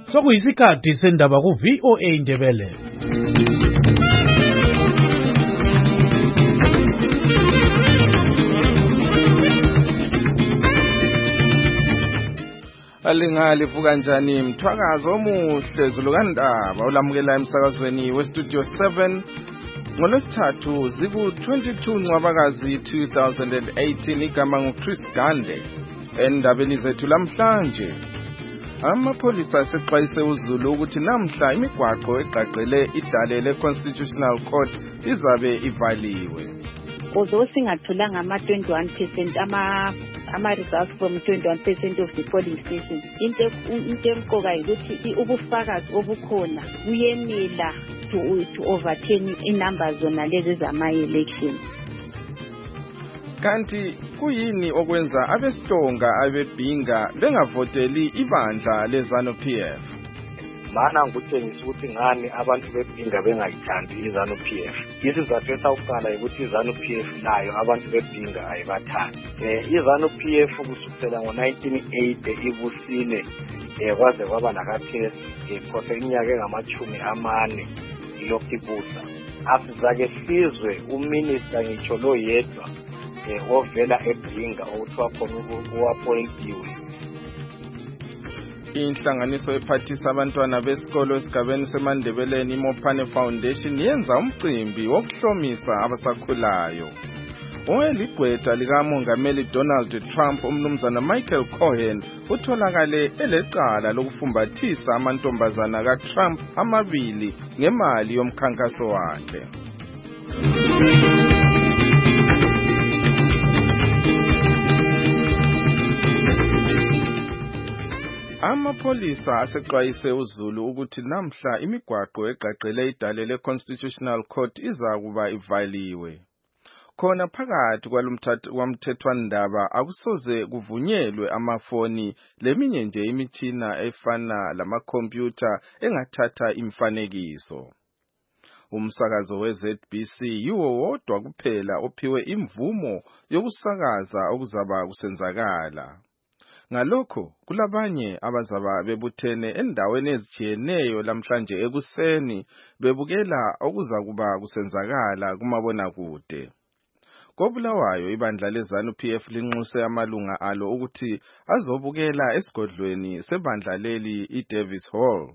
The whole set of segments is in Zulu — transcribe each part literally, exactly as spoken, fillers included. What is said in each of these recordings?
Sokuyisikhathi sendaba ku V O A Ndebele. Alingali vuka njani mthwakazo omuhle zulukandaba olamukela emsakazweni we Studio seven ngolwesithathu ziku twenty-two Ncwabakazi two thousand eighteen igama ngu Chris Gande. Endabeni zethu lamhlanje amapholisa asexwayise uZulu ukuthi namhla imigwaqo eqaqele idale le Constitutional Court izabe ivaliwe. Although singatholanga ama twenty-one percent ama ama results from twenty-one percent of the polling stations, into into emqoka ukuthi ubufakazi obukhona buyenela to to overturn innumbers zona lezi zama elections. Kanti kuyini okwenza abesihlonga abebhinga bengavoteli ibandla leZanu P F? Mana ngikutshengisa ukuthi ngani abantu bebhinga bengayithandi iZanu P F. Isizathu esawuqala ukuthi iZanu P F nayo abantu bebhinga ayibathandi. Eh iZanu P F kusukela ngo nineteen eighty ibusile eh kwaze kwaba nakaphesi ikhothe iminyaka engamachumi amane ilokhu ibusa. Asizake sizwe uminister ngitsho lo yedwa eh ovela ebhinga okuthiwa khona uappointiwe. Inhlanganiso ephathisa abantwana besikolo esigabeni seMandebeleni iMophane Foundation yenza umcimbi wokuhlomisa abasakhulayo. Oweligqwetha likamongameli Donald Trump umnumzana Michael Cohen utholakale elecala lokufumbathisa amantombazana kaTrump amabili ngemali yomkhankaso wakhe. Amapholisa asexwayise uZulu ukuthi namhla imigwaqo eqaqele idale le Constitutional Court izakuba ivaliwe. Khona phakathi kwalomthethwandaba akusoze kuvunyelwe amafoni leminye nje imitshina efana lamakhompyutha engathatha imfanekiso. Umsakazo we Z B C yiwo wodwa kuphela ophiwe imvumo yokusakaza okuzaba kusenzakala. Ngalokho kulabanye abazaba bebuthene endaweni ezitshiyeneyo lamhlanje ekuseni bebukela okuzakuba kusenzakala kumabonakude. Kobulawayo ibandla leZanu P F linxuse amalunga alo ukuthi azobukela esigodlweni sebandla leli iDavis Hall.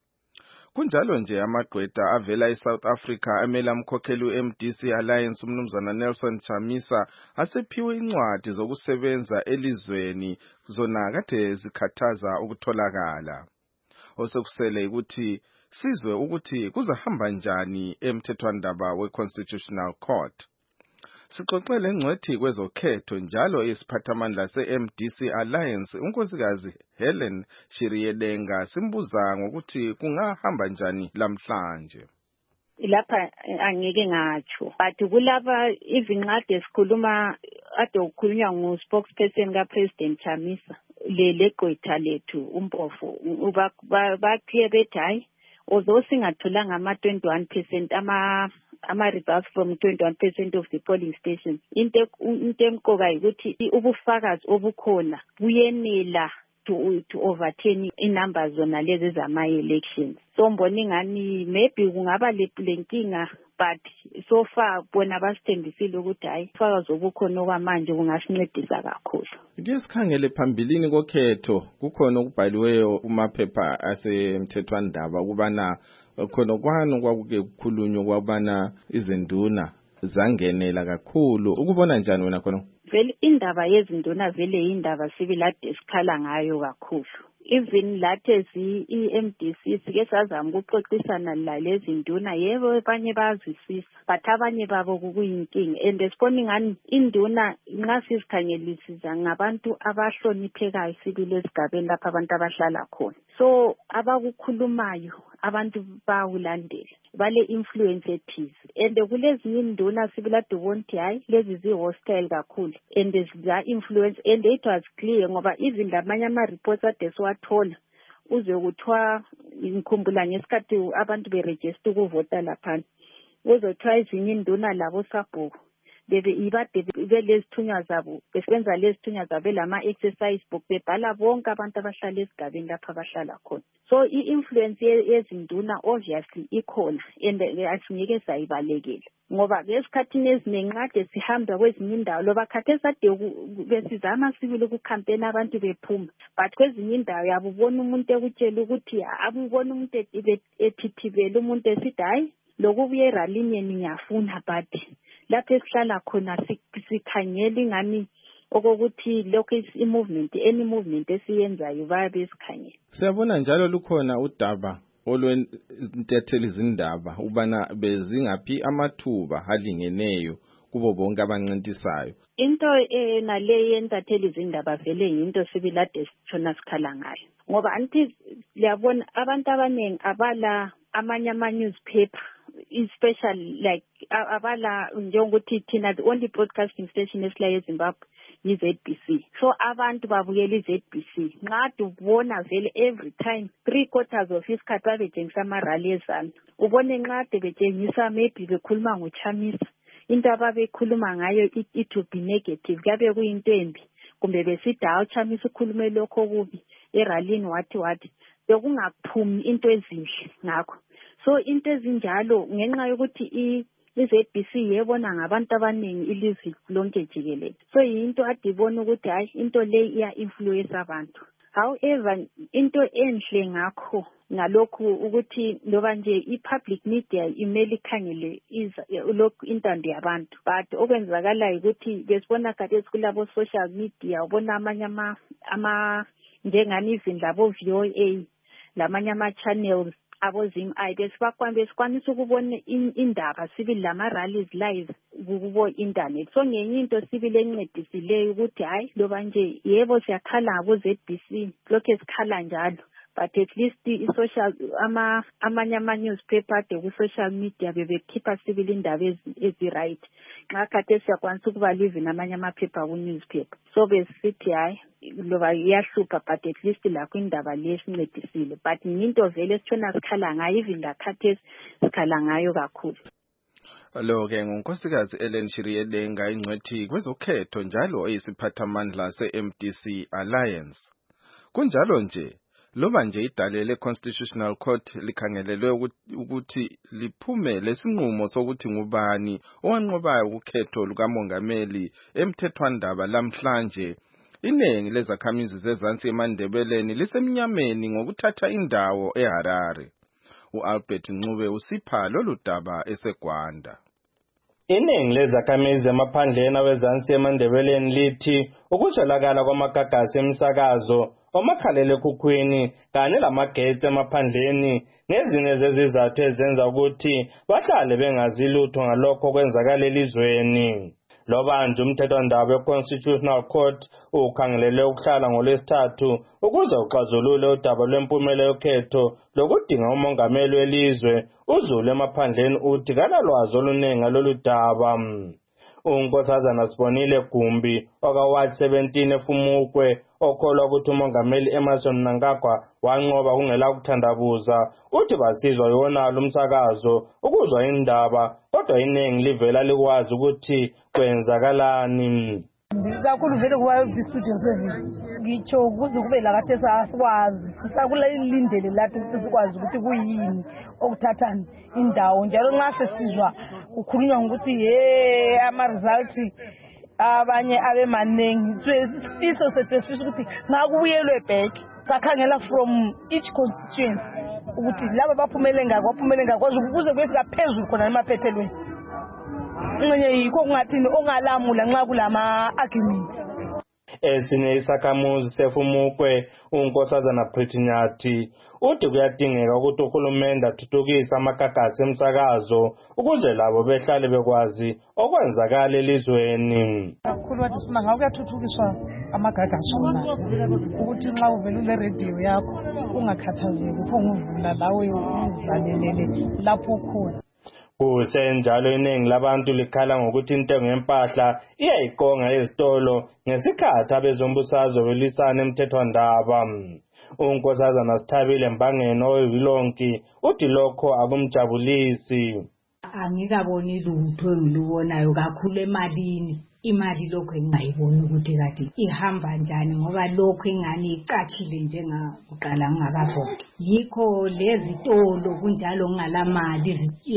Kunjalo nje amagqwetha avela eSouth Africa amela umkhokheli we-M D C Alliance umnumzana Nelson Chamisa asephiwe incwadi zokusebenza elizweni zona kade zikhathaza ukutholakala. Osekusele ukuthi sizwe ukuthi kuzahamba njani emthethwandaba we-Constitutional Court. Sixoxele ngcwethi kwezokhetho njalo isiphathamandla se-M D C Alliance unkosikazi Helen Shiriyedenga simbuza ngokuthi kungahamba njani lamhlanje. Lapha angeke ngatsho but kulaba even nqade esikhuluma ade ukukhulunywa ngo spokesperson ka President Chamisa le legqwetha lethu umpofu uba bakhiye bethi hayi although singatholanga ama twenty-one percent ama ama results from twenty-one percent of the polling stations, into into emqoka ukuthi ubufakazi obukhona buyenela to to overturn innumbers zona lezi zama elections. So mbona ingani maybe kungaba lenkinga but so far bona basithembisile ukuthi hayi ubufakazi obukhona okwamanje kungasincedisa kakhulu. Ke sikhangele phambilini kokhetho kukhona okubhaliweyo kumaphepha asemthethwandaba kubana khona kwano kwakuke kukhulunywa kwabana izinduna zangenela kakhulu. Ukubona njani wena khona? Vele indaba yezinduna vele indaba sibilade esikhala ngayo kakhulu. Even lathezi i-M D C sike sazama ukuxoxisana lalezi nduna yebo abanye bazwisisa but abanye babo kuyinkinga and esibona ngani induna nxa sizikhangelisisa ngabantu abahloniphekayo sibile esigabeni lapha abantu abahlala khona. So abakukhulumayo abantu bawulandela bale influence ethize and kulezinye induna sibila dubonti hayi lezi zi hostile kakhulu and za influence and it was clear ngoba even lamanye ama reports ade swathola uze kuthiwa ngikhumbula ngesikhathi abantu beregister ukuvota lapha uzothiwa izinye induna labo sabhuku bebe ibade belezithunywa zabo besenza lezithunywa zabo lama exercise book bebhala bonke abantu abahlala esigabeni lapha abahlala khona. So i-influence yezinduna obviously ikhona and asingeke sayibalekela ngoba ngesikhathini eziningi kade sihamba kwezinye indawo loba khathesi ade besizama sibili ukucampaign abantu bephuma but kwezinye indawo yabubona umuntu ekutshela ukuthi abubona umuntu ethithibela umuntu esithi hayi lokubuye eralini yeni ngiyafuna but lapho esihlala khona sikhangela ingani okokuthi lokho i-movement any movement esiyenzayo bayabe esikhangela. Siyabona njalo lukhona udaba olwentetheli izindaba ubana bezingaphi amathuba halingeneyo kubo bonke abancintisayo. Into nale yentatheli izindaba vele into sibilade sithona sikhala ngayo ngoba anti liyabona abantu abaningi abala amanye ama newspaper especially like abala njengokuthi thina the only broadcasting station esila eZimbabwe yi Z B C. So abantu babukela i-Z B C nxa ubona vele every time three quarters of isikhathi babetshengisa ama-rally ezanu ubone nxa betshengisa maybe bekhuluma ngoChamisa into ababekhuluma ngayo it will be negative kuyabe kuyinto embi kumbe besithi hawu Chamisa ukhulume lokho kubi eralini wathi wathi bekungaphumi into ezinhle ngakho. So into ezinjalo ngenxa yokuthi i-Z B C yebona ngabantu abaningi ilizwe lonke jikelele. So into adibona ukuthi hayi into le iya influence abantu. However into enhle ngakho ngalokhu ukuthi loba nje i-public media imele ikhangele lokhu intando yabantu but okwenzakalayo ukuthi besibona khathesi kulabo social media ubona amanye ama ama njengani izindaba abo V O A lamanye ama channels abozim ayide besikwanisa ukubona indaba sibili lama rallies live kubo internet. So ngenye into sibili encedisileyo ukuthi hayi loba nje yebo siyakhala ngabo Z B C lokho esikhala njalo but at least i-social ama amanye ama newspaper de ku social media bebekhipha sibili indaba ezi-right nxa khathesi siyakwanisa ukuba live namanye amaphepha ku newspaper. So besithi hayi loba iyahlupha but at least lakho indaba lesincedisile but into vele sithona sikhala ngayo even lakhathesi sikhala ngayo kakhulu. Lo ke ngunkosikazi Ellen Shiriyelenga ingcwethi kwezokhetho njalo eyisiphathamandla se-M D C Alliance. Kunjalo nje loba nje idale le-Constitutional Court likhangelelwe ukuthi liphume lesinqumo sokuthi ngubani owanqobayo ukhetho lukamongameli emthethwandaba lamhlanje, iningi lezakhamizi zezansi eMandebeleni lisemnyameni ngokuthatha indawo eHarare. U-Albert Ncube usipha lolu daba eseGwanda. Iningi lezakhamizi emaphandleni awezansi eMandebeleni lithi ukuzwelakala kwamagagasi emsakazo omakhalekhukhwini kanye lamagetsi emaphandleni ngezinye zezizathu ezenza ukuthi bahlale bengazi lutho ngalokho kwenzakala elizweni. Loba nje umthethwandaba we-Constitutional Court ukhangelele ukuhlala ngolwesithathu ukuze uxazulule udaba lwempumela yokhetho lokudinga umongameli welizwe uZulu emaphandleni uthi kalalwazi oluningi ngalolu daba. uNkosazana Sibonile Gumbi okaward seventeen eFumukwe okholwa ukuthi umongameli Emmerson Mnangagwa wanqoba kungela ukuthandabuza uthi basizwa yona umsakazo ukuzwa indaba kodwa iningi livela likwazi ukuthi kwenzakalani. Kakhulu vele kuba istudio service ngitsho ukuze kube lakathi sasikwazi sisakule ilindele lathi ukuthi sikwazi ukuthi kuyini okuthatha indawo njalo nxa sesizwa ukukhulunywa ukuthi hey ama results abanye abe manengi sifiso sesifisa ukuthi ngakubuyelwe back sakhangela from each constituency ukuthi laba baphumele ngakho baphumele ngakho ukuze kufika phezulu khona emaphethelweni ngenye yikho kungathini ongalamula nxa kulama arguments. Ezinye isakhamuzi seFumukwe uNkosazana Prithinyathi uthi kuyadingeka ukuthi uhulumende athuthukise amagagasi emsakazo ukuze labo behlale bekwazi okwenzakala elizweni. Kakhulu bathi sifuna ngawo kuyathuthukiswa amagagasi wona ukuthi nxa uvela ule radio yakho ungakhathazeki uphonguvula lawe uzidlalelele lapho ukhona. Kuhle njalo iningi labantu likhala ngokuthi intengo yempahla iyayiqonga ezitolo ngesikhathi abezombusazwe belisana emthethwandaba. uNkosazana Sithabile Mbangeni oyivilonki uthi lokho akumjabulisi. angikaboni lutho engilubonayo kakhulu emalini. Imali lokho engingayiboni ukuthi kade ihamba njani ngoba lokho ingani icatshile njengakuqala ngingakavoti. Yikho lezi tolo kunjalo ngalamali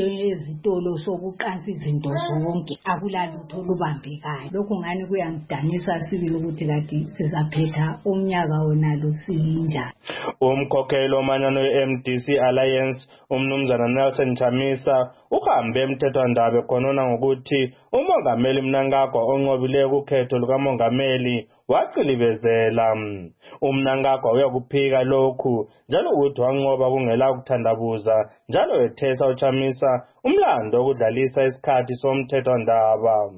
ezitolo sokuqansa izinto zonke akulalutho lubambekayo. Lokho ngani kuyangidanisa sibili ukuthi kade sizaphetha umnyaka wona lo sinjani. Umkhokheli omanyano we-M D C Alliance umnumzana Nelson Chamisa uhambe emthethwandaba ekhonona ngokuthi umongameli Mnangagwa onqobileyo kukhetho lukamongameli waqilibezela. UMnangagwa uyakuphika lokhu njalo ukuthi wanqoba kungela ukuthandabuza njalo ethesa uChamisa umlando okudlalisa isikhathi somthethwandaba.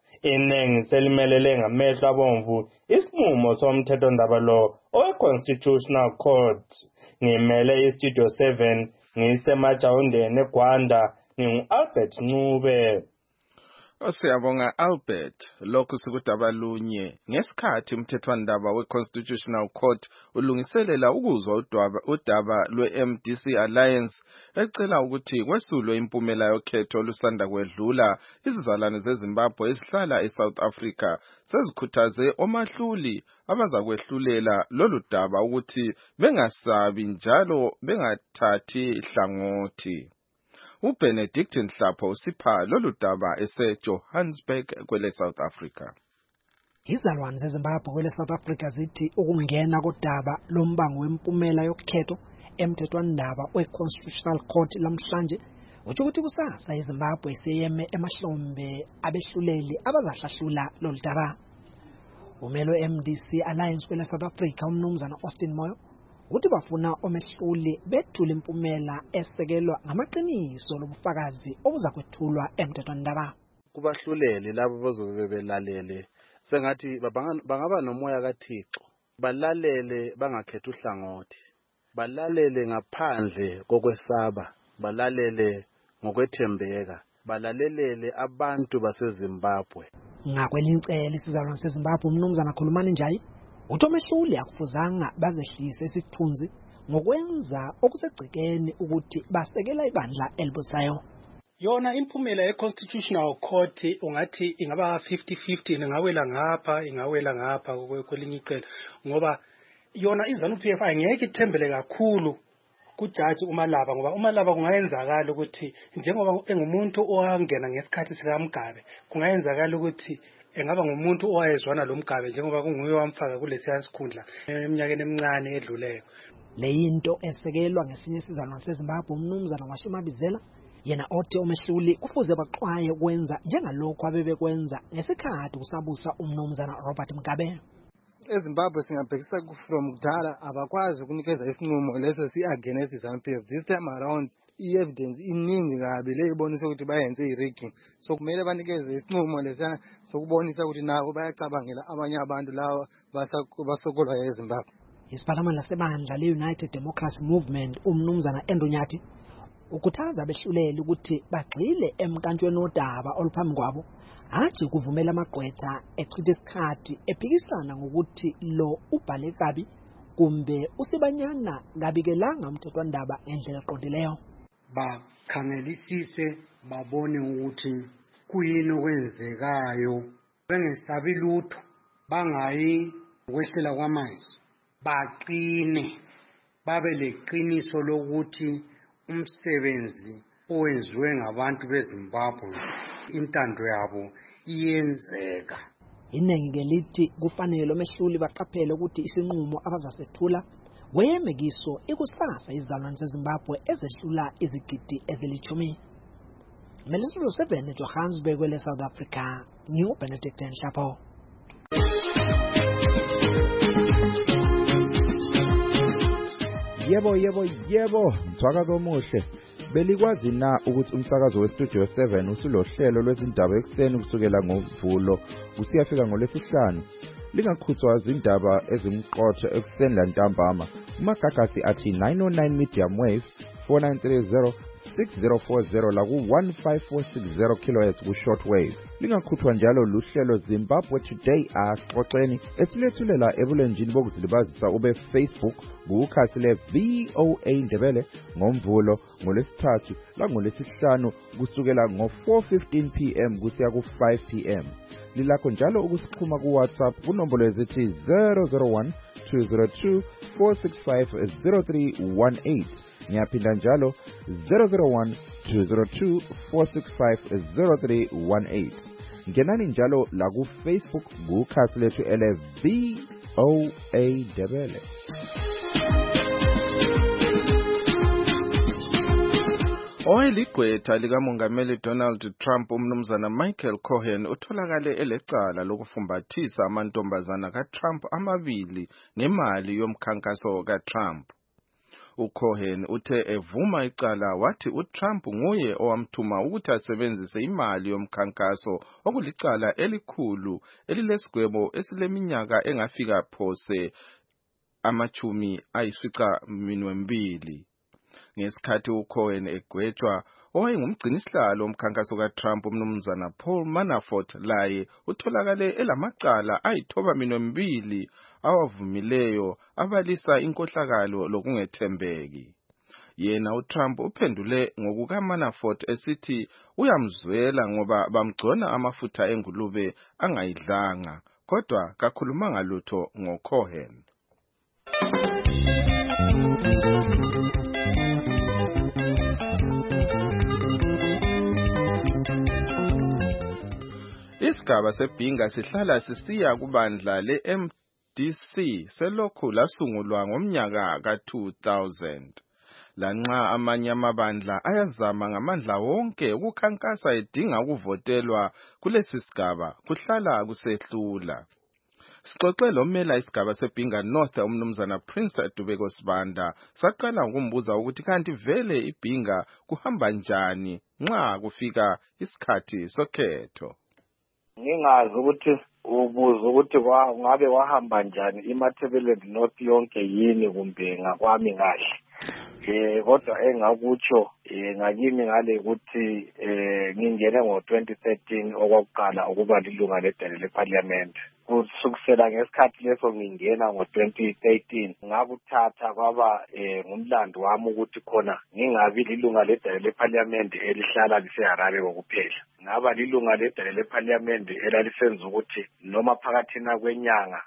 Iningi selimelele ngamehlo abomvu isinqumo somthethwandaba lo owe-Constitutional Court. Ngimele iStudio seven ngisemajawundeni eGwanda ngingu-Albert Ncube. Siyabonga Albert. Lokhu sikudaba lunye ngesikhathi umthethwandaba we-Constitutional Court ulungiselela ukuzwa udaba udaba lwe-M D C Alliance ecela ukuthi kwesulwe impumela yokhetho lusanda kwedlula. Izizalwane zeZimbabwe ezihlala eSouth Africa sezikhuthaze omahluli abazakwehlulela lolu daba ukuthi bengasabi njalo bengathathi hlangothi. uBenedict Nhlapho usipha lolu daba eseJohannesburg kwele South Africa. Izalwane zeZimbabwe kwele South Africa zithi ukungena kodaba lombango wempumela yokhetho emthethwandaba we-Constitutional Court lamhlanje uthi ukuthi kusasa iZimbabwe iseyeme emahlombe abehluleli abazahlahlula lolu daba. Umelo M D C Alliance kwele South Africa umnumzana Austin Moyo uthi bafuna omehluli bethule impumela esekelwa ngamaqiniso lobufakazi obuzakwethulwa emthethwandaba. Kubahluleli labo bazobe belalele sengathi bangaba nomoya kaThixo, balalele bangakhetha uhlangothi, balalele ngaphandle kokwesaba, balalele ngokwethembeka, balalelele abantu baseZimbabwe. Ngakwelinqele isizalwane seZimbabwe umnumzana Khulumani Njayi uthi omehluli akufuzanga bazehlise isithunzi ngokwenza okusegcekeni ukuthi basekela ibandla elibusayo. Yona impumela ye-Constitutional Court ungathi ingaba fifty fifty ingawela ngapha ingawela ngapha kwelinye icele ngoba yona iZANU-P F angeke ithembele kakhulu kujaji uMalaba ngoba uMalaba kungayenzakala ukuthi njengoba engumuntu owangena ngesikhathi sikaMgabe kungayenzakala ukuthi engaba ngumuntu owayezwana lo Mgabe njengoba kunguye wamfaka kulesiya sikhundla eminyakeni emincane edluleyo. Le yinto esekelwa ngesinye isizalwane seZimbabwe umnumzana Washimabizela yena othi omehluli kufuze baxwaye kwenza njengalokho abebekwenza ngesikhathi kusabusa umnumzana Robert Mugabe. eZimbabwe singabhekisa from kudala abakwazi ukunikeza isinqumo leso si-against iZANU-P F. This time around i-evidence iningi kabi leyibonisa ukuthi bayenze i-rigging, so kumele banikeze isinqumo lesana sokubonisa ukuthi nabo bayacabangela abanye abantu lawa basokolwa eZimbabwe. Isiphalamani lasebandla le-United Democracy Movement umnumzana Endonyathi ukhuthaza abehluleli ukuthi bagxile emkantshweni wodaba oluphambi kwabo athi kuvumela amagqwetha echitha isikhathi ephikisana ngokuthi lo ubhale kabi kumbe usibanyana ngabikelanga umthethwandaba ngendlela eqondileyo. Bakhangelisise babone ukuthi kuyini okwenzekayo bengesabi lutho bangayi ukwehlela kwamanzi baqine babe leqiniso lokuthi umsebenzi owenziwe ngabantu beZimbabwe intando yabo iyenzeka. Iningi ngelithi kufanele omehluli baqaphele ukuthi isinqumo abazasethula kweyemekiso ikusasa izizalwane zeZimbabwe ezehlula izigidi ezilithumi. Melisulu seven Johannesburg kwele South Africa ngiuBenedict Nhlapho. Yebo yebo yebo mthwakazo omuhle. Belikwazi na ukuthi umsakazo weStudio seven usulohlelo lwezindaba ekseni kusukela ngoVulo usiyafika ngoLwesihlanu. Lingakhuthwa izindaba ezimqotho ekseni lantambama. Umagagasi athi nine oh nine medium wave four nine three zero six zero four zero la ku one five four six zero kilohertz ku shortwave. Lingakhuthwa njalo luhlelo Zimbabwe Today axoxeni esilethulela ebulenjini bokuzilibazisa ube Facebook kukhasi le V O A Ndebele ngomvulo ngolesithathu la ngolesihlanu kusukela ngo four fifteen p m kusiya ku five p m Lilakho njalo ukusixhuma ku WhatsApp kunombolo ezithi zero zero one two zero two four six five zero three one eight. Ngiyaphinda njalo zero zero one two zero two four six five zero three one eight. Ngenani njalo la ku Facebook kukhasi lethu ele V O A Ndebele. Owayeligqwetha likamongameli Donald Trump umnumzana Michael Cohen utholakale elecala lokufumbathisa amantombazana kaTrump amabili ngemali yomkhankaso kaTrump. uCohen uthe evuma icala wathi uTrump nguye owamthuma ukuthi asebenzise imali yomkhankaso okulicala elikhulu elilesigwebo esileminyaka engafika phose amachumi ayisifica minwe mbili. Ngesikhathi uCohen egwetshwa owayengumgcinisihlalo womkhankaso kaTrump umnumzana Paul Manafort laye utholakale elamacala ayithoba minwe mbili awavumileyo abalisa inkohlakalo lokungethembeki. Yena uTrump uphendule ngokuka Manafort esithi uyamzwela ngoba bamgcona amafutha engulube angayidlanga kodwa kakhulumanga lutho ngoCohen. Isigaba sebhinga sihlala sisiya kubandla le-M D C selokhu lasungulwa ngomnyaka ka two thousand. Lanxa amanye amabandla ayazama ngamandla wonke ukukhankasa edinga ukuvotelwa kulesi sigaba kuhlala kusehlula. Sixoxe lomela isigaba sebhinga North umnumzana Prince Dubeko Sibanda saqala ukumbuza ukuthi kanti vele ibhinga kuhamba njani nxa kufika isikhathi sokhetho. Ngingazi ukuthi ubuza ukuthi ngabe wahamba njani iMatabeleland North yonke yini kumbe ngakwami kahle. Eh kodwa engakutsho eh ngakimi ngale ukuthi eh ngingene ngo twenty thirteen okwakuqala ukuba lilunga ledale leParliament. Kusukusela ngesikhathi leso ngingena ngo twenty thirteen ngakuthatha kwaba eh ngumlando wami ukuthi khona ngingabi lilunga ledale leParliament elihlala liseHarare kokuphela. Ngaba lilunga ledale leParliament elalisenza ukuthi noma phakathi na kwenyanga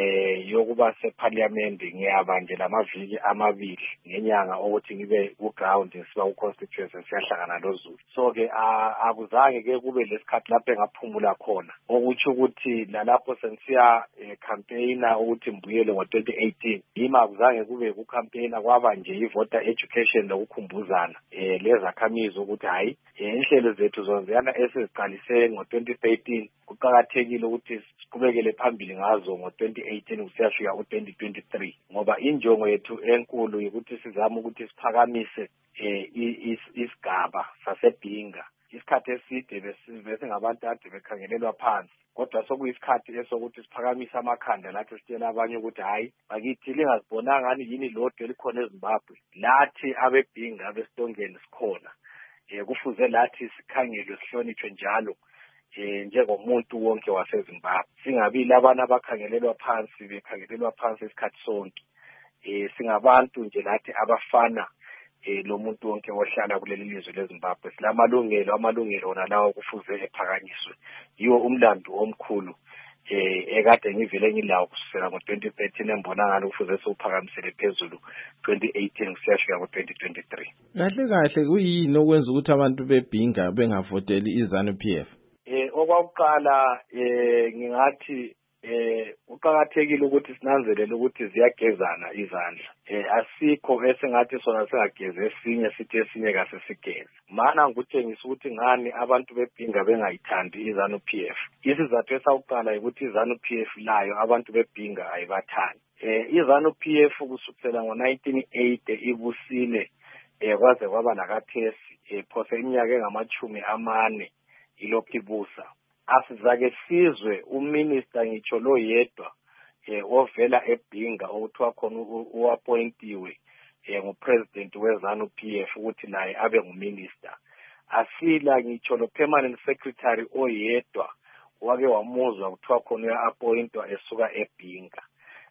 eh yokuba seParliament ngiyaba nje lamaviki amabili ngenyanga ukuthi ngibe ku ground siba ku constituency siyahlangana loZulu. So ke akuzange ke kube lesikhathi lapho engaphumula khona ukuthi ukuthi lalapho sensiya campaigner ukuthi mbuyele ngo twenty eighteen yima akuzange kube ku campaigner kwaba nje ivoter education lokukhumbuzana eh lezakhamizi ukuthi hayi inhlelo zethu zonziyana esiziqalise ngo twenty thirteen kuqhakathekile ukuthi siqhubekele phambili ngazo ngo twenty eighteen kusiyafika ku twenty twenty-three ngoba injongo yethu enkulu ukuthi sizame ukuthi siphakamise eh isigaba sasebhinga. Isikhathi eside bese ngabantu ade bekhangelelwa phansi kodwa sokuyisikhathi esokuthi siphakamise amakhanda lathi sitshela abanye ukuthi hayi bakithi lingazibonanga ngani yini lodwa elikhona eZimbabwe lathi abebhinga besitongeni sikhona. Eh kufuze lathi sikhangelwe sihlonishwe njalo eh njengomuntu wonke waseZimbabwe singabi labana abakhangelelwa phansi bekhangelelwa phansi isikhathi sonke. Eh singabantu nje lathi abafana eh lo muntu wonke ohlala kuleli lizwe leZimbabwe silamalungelo amalungelo ona lawo kufuze ephakanyiswe. Yiwo umlando omkhulu eh ekade ngivele ngilawo kusukela ngo twenty thirteen embona ngalo kufuze sophakamisele phezulu twenty eighteen kusiyafika ku twenty twenty-three. Kahle kahle kuyini okwenza ukuthi abantu bebhinga bengavoteli iZanu P F? Eh okwakuqala eh ngingathi eh uqhakathekile ukuthi sinanzelele ukuthi ziyagezana izandla. Eh asikho esengathi sona singageze esinye sithi esinye kase sigeze. Mana ngikutshengisa ukuthi ngani abantu bebhinga bengayithandi iZanu P F. Isizathu esawuqala ukuthi iZanu P F layo abantu bebhinga ayibathandi. Eh iZanu P F kusukela ngo nineteen eighty ibusile eh kwaze kwaba nakathesi eh phose iminyaka engamachumi amane ilokhu ibusa. Asizake sizwe uminister ngitsho lo yedwa eh ovela ebhinga okuthiwa khona uappointiwe eh ngupresident weZANU P F ukuthi naye abe nguminister. Asila ngitsho lo permanent secretary oyedwa wake wamuzwa kuthiwa khona uya-appointwa esuka eBhinga.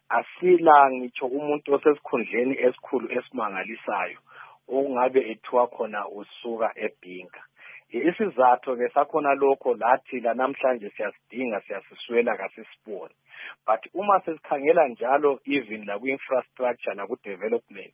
Asila ngitsho umuntu osesikhundleni esikhulu esimangalisayo okungabe ethiwa khona usuka eBhinga. Isizathu ke sakhona lokho lathi la namhlanje siyasidinga siyasiswela kasisibone. But uma sesikhangela njalo even la ku-infrastructure na ku-development,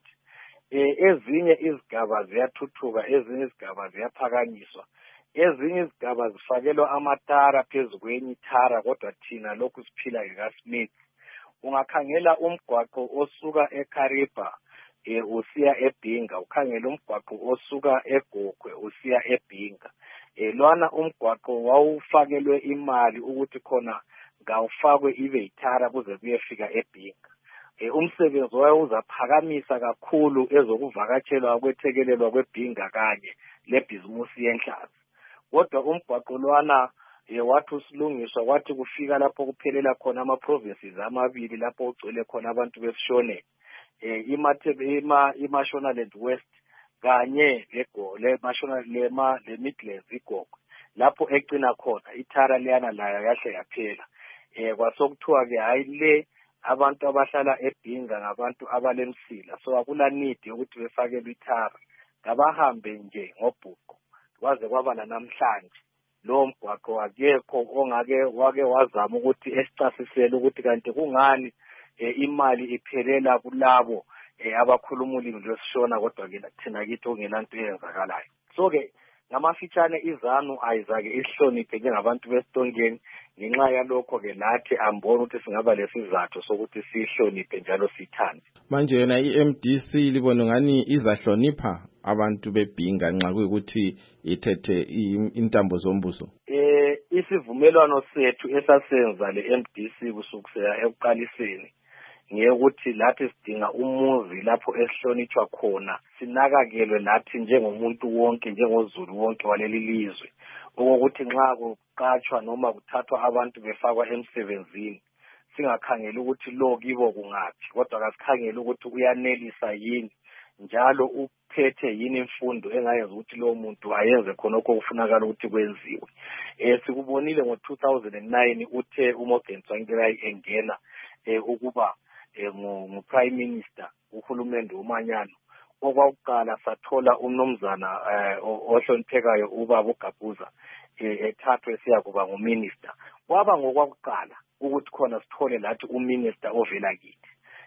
eh ezinye izigaba ziyathuthuka, ezinye izigaba ziyaphakanyiswa, ezinye izigaba zifakelwa amatara phezu kwenye ithara, kodwa thina lokhu siphila ngekaSmith. Ungakhangela umgwaqo osuka eKariba eh usiya eBhinga, ukhangela umgwaqo osuka eGogwe usiya eBhinga. Eh lwana umgwaqo wawufakelwe imali ukuthi khona ngawufakwe ibe ithara kuze kuyefika eBhinga. Eh umsebenzi wawuzaphakamisa kakhulu ezokuvakatshelwa kwethekelelwa kweBhinga kanye lebhizimusi yenhlazi. Kodwa umgwaqo lwana eh wathi usilungiswa kwathi kufika lapho kuphelela khona ama provinces amabili lapho ugcwele khona abantu besishone. Eh imathebe ima iMashonaland West kanye lego le Mashonaland lema le Midlands iGogwe lapho egcina khona ithara leyana layo yahle yaphela. Eh kwasokuthiwa ke hayi le abantu abahlala eBhinga ngabantu abalemsila, so akula need ukuthi befakelwe ithara, ngabahambe nje ngobhuqo kwaze kwaba namhlanje lo mgwaqo akekho ongake wake wazama ukuthi esicasisele ukuthi kanti kungani eh, imali iphelela kulabo eh, abakhuluma ulimi lwesishona, kodwa ke thina kithi ongelanto eyenzakalayo. So ke ngamafitshane iZANU ayizake isihloniphe njengabantu besitongeni, ngenxa yalokho ke nathi ambona ukuthi singaba lesizathu sokuthi sihloniphe njalo sithande. Manje yona i-M D C libona ngani izahlonipha abantu beBhinga nxa kuyikuthi ithethe intambo zombuso. Eh isivumelwano sethu esasenza le-M D C kusukela ekuqaliseni ngekuthi lathi sidinga umuzi lapho esihlonitshwa khona, sinakakelwe lathi njengomuntu wonke, njengozulu wonke waleli lizwe, ukuthi nxa kuqatshwa noma kuthathwa abantu befakwa emsebenzini singakhangela ukuthi lo kibo kungaphi, kodwa kasikhangela ukuthi uyanelisa yini njalo uphethe yini imfundo engayenza ukuthi lo muntu ayenze khonokho okufunakala ukuthi kwenziwe. Eh sikubonile ngo two thousand nine uthe uMorgan Tsvangirai engena eh ukuba ngu prime minister uhulumende umanyano. Okwakuqala sathola umnomzana ohloniphekayo ubaba uGabuza ethathwe siya kuba nguminister. Kwaba ngokwakuqala ukuthi khona sithole lathi uminister ovela kithi.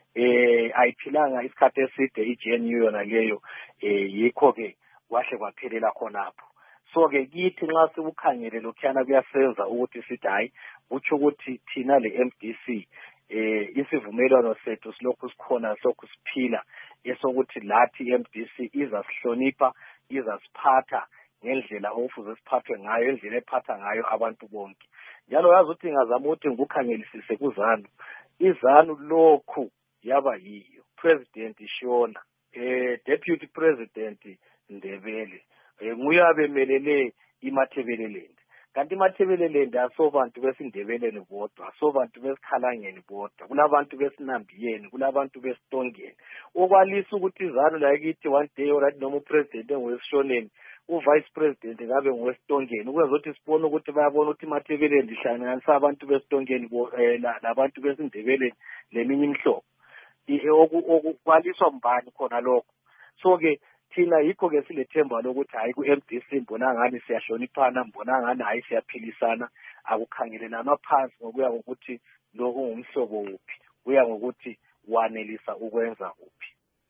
Eh ayiphilanga isikhathi eside i-G N U yona leyo eh yikho ke kwahle kwaphelela khonapho. So ke kithi nxa sibukhangele lokhuyana kuyasenza ukuthi sithi hayi utsho ukuthi thina le-M D C eh isivumelwano sethu silokhu sikhona sokhu siphila esokuthi lathi i-M D C izasihlonipha, izasiphatha ngendlela okufuze siphathwe ngayo, indlela ephatha ngayo abantu bonke. Njalo yazi ukuthi ngazama ukuthi ngikukhangelisise kuZANU, iZANU lokhu yaba yiyo President Shona, eh Deputy President Ndebele, eh nguyabemelele iMathebeleland. Kanti iMathebeleland asobantu besindebeleni bodwa, asobantu besikhalangeni bodwa, kulabantu besinambiyeni, kulabantu besitongeni. Okwalisa ukuthi iZANU la kithi one day orathi noma upresident engwesishoneni, uvice president ngabe ngwesitongeni, ukwenza ukuthi sibone ukuthi bayabona ukuthi iMathebeleland ihlanganisa abantu besitongeni labantu besindebeleni leminye imihlobo. Okwaliswa mbani khona lokho. So ke thina yikho ke silethemba lokuthi hayi ku-M D C mbona ngani siyahloniphana, mbona ngani hayi siyaphilisana, akukhangelelana phansi ngokuya ngokuthi lo ungumhlobo uphi, kuya ngokuthi wanelisa ukwenza uphi.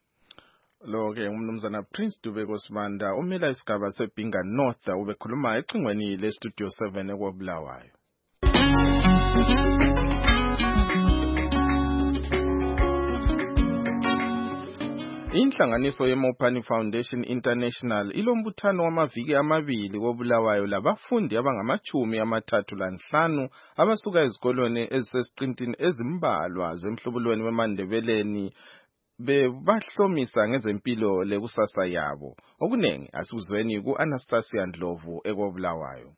Lo ke umnumzana Prince Dube Sibanda umela isigaba seBhinga North ubekhuluma ecingweni le Studio seven ekwabulawayo. Inhlanganiso yeMopani Foundation International ilombuthano wamaviki amabili kobulawayo labafundi abangamachumi amathathu lanhlanu abasuka ezikolweni ezisesiqintini ezimbalwa zemhlubulweni wemandebeleni bebahlomisa ngezempilo lekusasa yabo. Okunengi asizweni ku Anastasia Ndlovu ekobulawayo.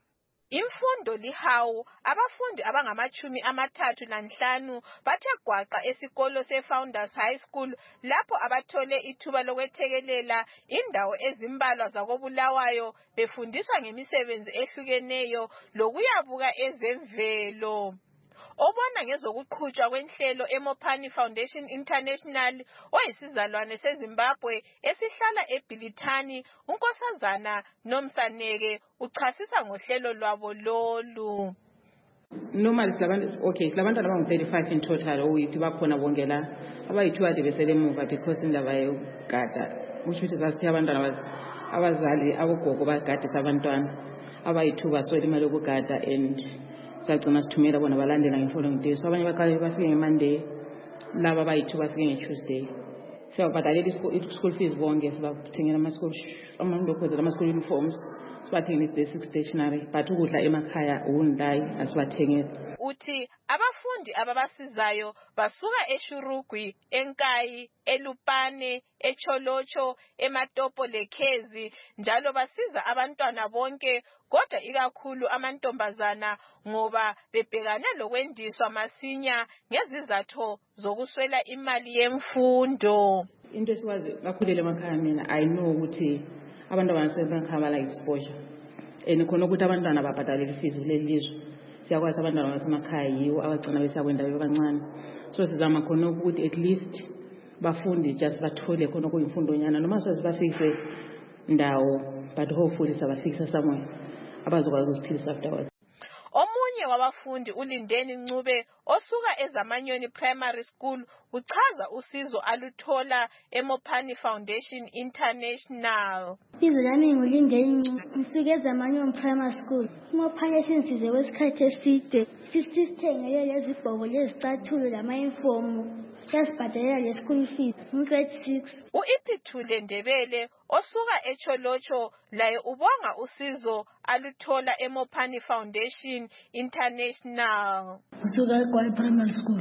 Imfundo lihawu, abafundi abangamachumi amathathu lanhlanu bathe gwaqa esikolo seFounders High School lapho abathole ithuba lokwethekelela indawo ezimbalwa zakobulawayo befundiswa ngemisebenzi ehlukeneyo lokuyabuka ezemvelo. Obona ngezokuqhutshwa kwenhlelo eMopani Foundation International oyisizalwane seZimbabwe esihlala eBhilithani, unkosazana Nomsaneke uchasisa ngohlelo lwabo lolu. Normally silabantu okay silabantu abangu thirty-five in total oyithi bakhona bonke la abayi-two ade besele emuva because indaba yokugada usho ukuthi sasithi abantwana abazali abogogo bagadisa abantwana abayi-two baswele imali yokugada and sagcina sithumela bona balandela nge-following day. So abanye baqale bafike nge-Monday, laba abayi-two bafike nge-Tuesday. Siyabhadalela i-school fees bonke, sibathengela ama-school ama-lokhozela ama-school uniforms, sibathengela i-basic stationery, but ukudla emakhaya ukundayi asibathengela. Uthi abafundi ababasizayo basuka eShurugwi, eNkayi, eLupane, eCholocho, eMatopo leKhezi njalo basiza abantwana bonke kodwa ikakhulu amantombazana ngoba bebhekane lokwendiswa masinya ngezizathu zokuswela imali yemfundo. Into esiwazi bakhulele emakhaya mina I know ukuthi abantwana sebenkhaya bala exposure and khona ukuthi abantwana babhadalele fees lelizwe. Siyakwazi abantwana basemakhaya yiwo abagcina besakwenda bebancane. So sizama khona ukuthi at least bafunde just bathole khona kuyimfundo nyana noma soze bafikise ndawo but hopefully sabafikisa somewhere abazokwazi ukuziphilisa afterwards. Omunye wabafundi uLindeni Ncube osuka eZamanyoni Primary School uchaza usizo aluthola eMopani Foundation International. Ibizo lami nguLindeni Ncube, ngisuka eZamanyoni Primary School. iMopani sinsize kwesikhathi eside. Sisithengele lezibhoko lezicathulo lama-uniform. Sasibhadalela le-school fees grade six. U-Ipithule Ndebele osuka eCholocho laye ubonga usizo aluthola eMopani Foundation International. Usuka eGwali Primary School.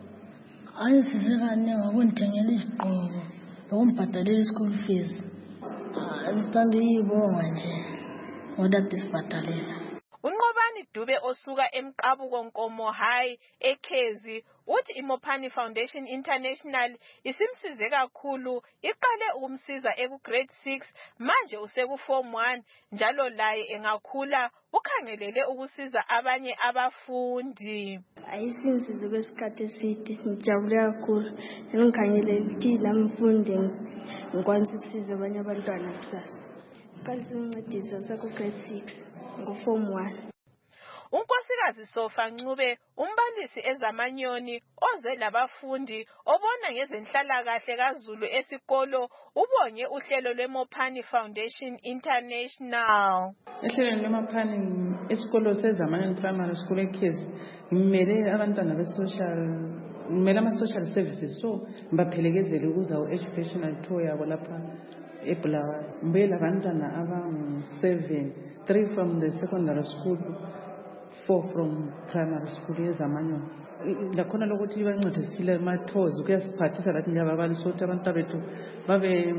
Ayisize kaningi ngokundithengela izigqoko nokumbhadalela i-school fees. Ngithanda ukuyibonga nje ngoba disibhadalela. Unqobani Dube osuka eMqabuko Nkomo High eKhezi uthi iMopani Foundation International isimsize kakhulu, iqale ukumsiza eku grade six manje useku form one njalo laye engakhula ukhangelele ukusiza abanye abafundi. Ayisimsize kwesikhathi eside sijabule kakhulu ngikhangelele ukuthi lamfundi ngikwanisa ukusiza abanye abantwana kusasa. Kanti sincedisa saku grade six ngo form one. Unkosikazi Sofa Ncube umbalisi eZamanyoni oze labafundi obona ngezenhlalakahle kaZulu esikolo ubonye uhlelo lweMopani Foundation International. Ehlelweni lweMopani esikolo seZamanyoni Primary School eKhezi ngimele abantwana be-social ngimele ama-social services so ngibaphelekezele ukuza educational tour yabo lapha eBulawayo. Ngibuye labantwana abangu-seven, three from the secondary school, four from primary school eZamanyoni. Lakhona lokuthi bancedisile ama-tours kuyasiphathisa lathi njengababalisi ukuthi abantu bethu babe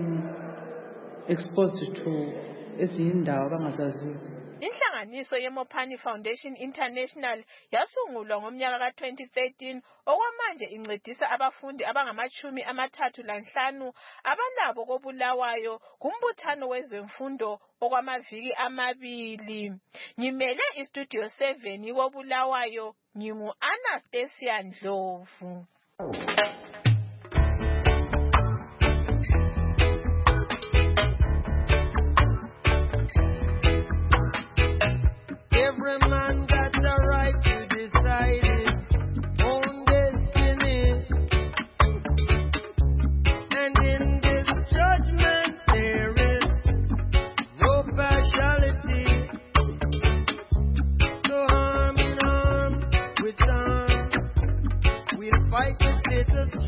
exposed to ezinye indawo abangazaziyo. Inhlanganiso yeMopani Foundation International yasungulwa ngomnyaka ka twenty thirteen okwamanje incedisa abafundi abangamachumi amathathu lanhlanu abalabo kobulawayo kumbuthano wezemfundo okwamaviki amabili. Ngimele iStudio seven ikobulawayo ngingu Anastasia Ndlovu. Every man got the right to decide his own destiny. And in this judgment there is no partiality. So arm in arm with arm, we'll fight the status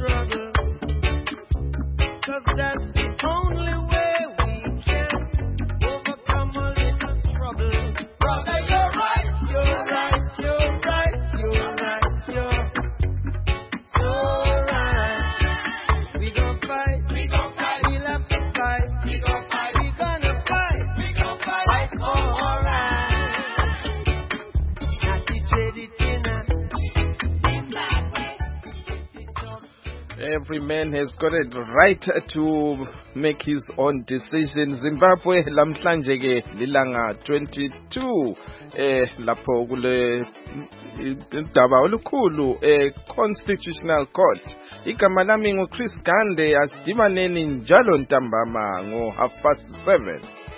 every man has got a right to make his own decision. Zimbabwe lamhlanje ke lilanga twenty-two eh lapho kule indaba olukhulu eh Constitutional Court. Igama lami ngo Chris Gande, asidibaneni njalo ntambama ngo half past seven.